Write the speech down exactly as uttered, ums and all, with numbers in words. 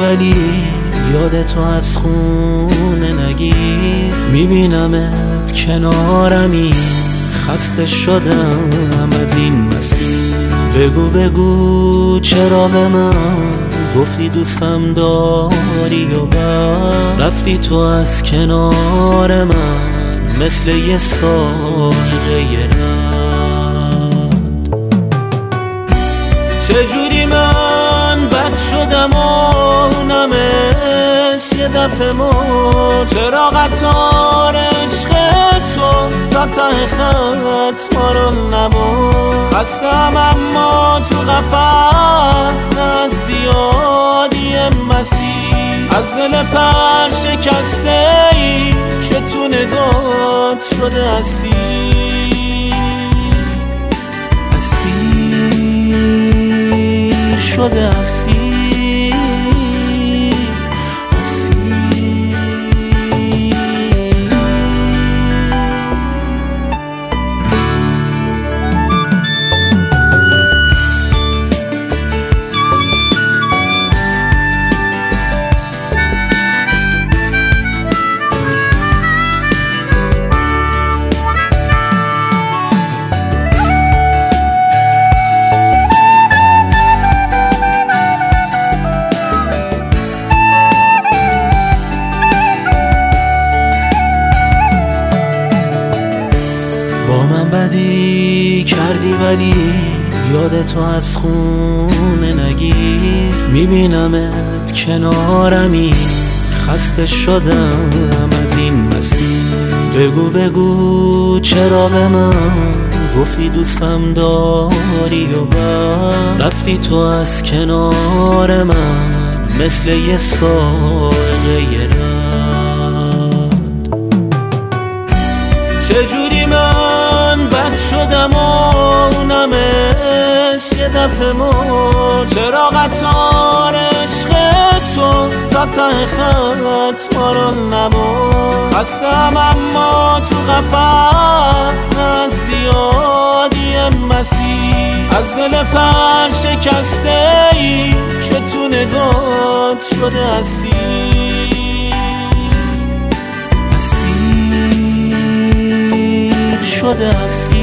ولی یاد تو از خونه نگیر. میبینمت کنارمی، خسته شدم از این مسیر. بگو بگو چرا به من گفتی دوستم داری و بعد رفتی تو از کنار من مثل یه سایه رد. چجوری من بد شدم و نمش یه دفعه مرد. چرا قطار عشق تو تا ته خط ما رو نبرد. خستم اما تو قفس نه زیادی مسیر. از دل پر شکسته ای که تو نگات شده اسیر. اسیر شده اسیر. با من بدی کردی ولی یاد تو از خونه نگیر. میبینمت کنارمی، خسته شدم از این مسیر. بگو بگو چرا به من گفتی دوستم داری و بعد رفتی تو از کنار من مثل یه سایه رد. چجوری من بد شدم و نمش یه دفعه مرد. چرا قطار عشق تو تا ته خط ما رو نبرد. خستم اما تو قفس نه زیادی مسیر. از دل پر شکسته ای که تو نگات شده اسیر. اسیر شده اسیر.